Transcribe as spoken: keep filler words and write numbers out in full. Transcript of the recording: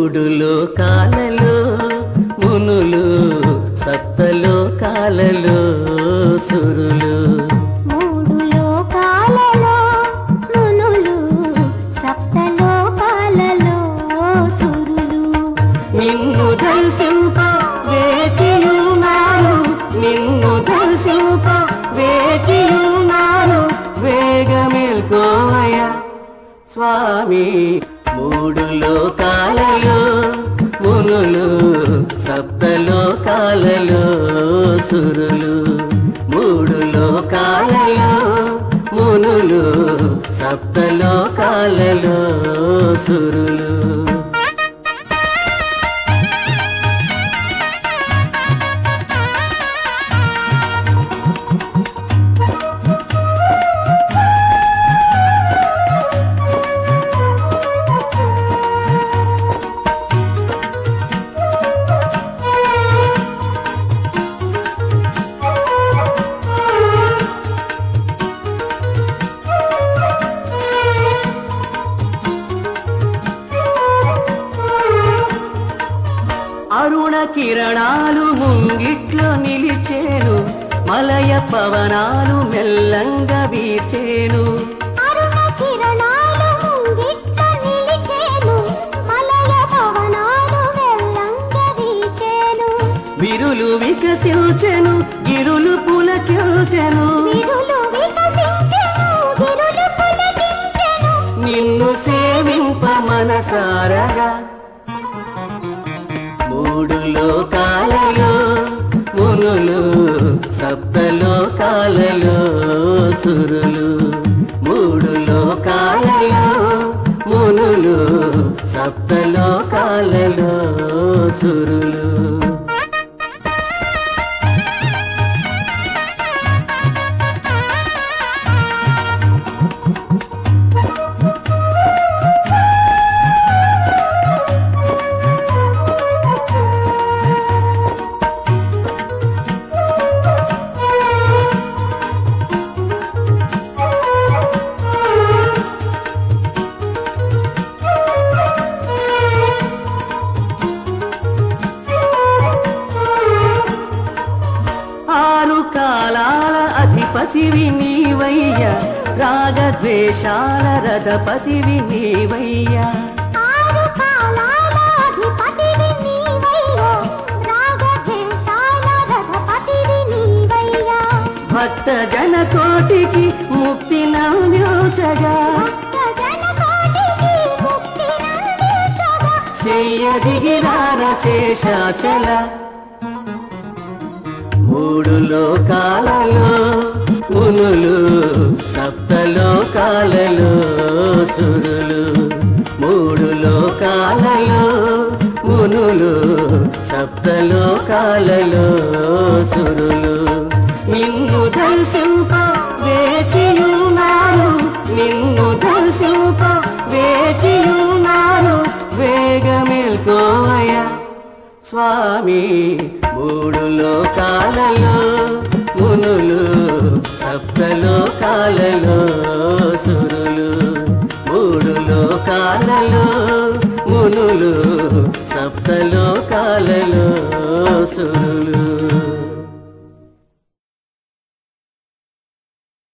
మూడు లోకాలలో మునులు సప్తలోకాలలో సురులు మూడు లోకాలలో మునులు సప్తలోకాలలో సురులు నిన్ను దర్శింప వేచియున్నారు నిన్ను దర్శింప వేచియున్నారు వేగమేల్కోవయ్య స్వామి మూడు లోకాలలో మునులు సప్తలోకాలలో సురులు మూడు లోకాలలో మునులు సప్తలోకాలలో సురులు అరుణ కిరణాలు ముంగిట్లో నిలిచేను మలయ పవనాలు మెల్లంగా వీచేను అరుణ కిరణాలు ముంగిట్లో నిలిచేను మలయ పవనాలు మెల్లంగా వీచేను విరులు వికసించెను గిరులు పులకించెను విరులు వికసించెను గిరులు పులకించెను నిన్ను సేవింప మనసారగా మూడు లోకాలలో మునులు సప్తలోకాలలో సురులు మూడు లోకాలలో మునులు సప్తలోకాలలో సురులు ఆరు కాలాల అధిపతివి నీవయ్య రాగద్వేషాల రథపతివి నీవయ్య ఆరు కాలాల అధిపతివి నీవయ్యా రాగద్వేషాల రథపతివి నీవయ్యా భక్త జన కోటికి ముక్తి నందించగా భక్తజనకోటికి ముక్తినందించగా శయ్య దిగిరార శేషాచల మూడు లోకాలలో మునులు సప్తలోకాలలో సురులు మూడు లోకాలలో మునులు సప్తలోకాలలో సురులు నిన్ను దర్శింప వేచియున్నారు నిన్ను దర్శింప వేచియున్నారు వేగమేల్కోవయ్య స్వామి మూడు లోకాలలో మునులు సప్తలోకాలలో సురులు మూడు లోకాలలో మునులు సప్తలోకాలలో సురులు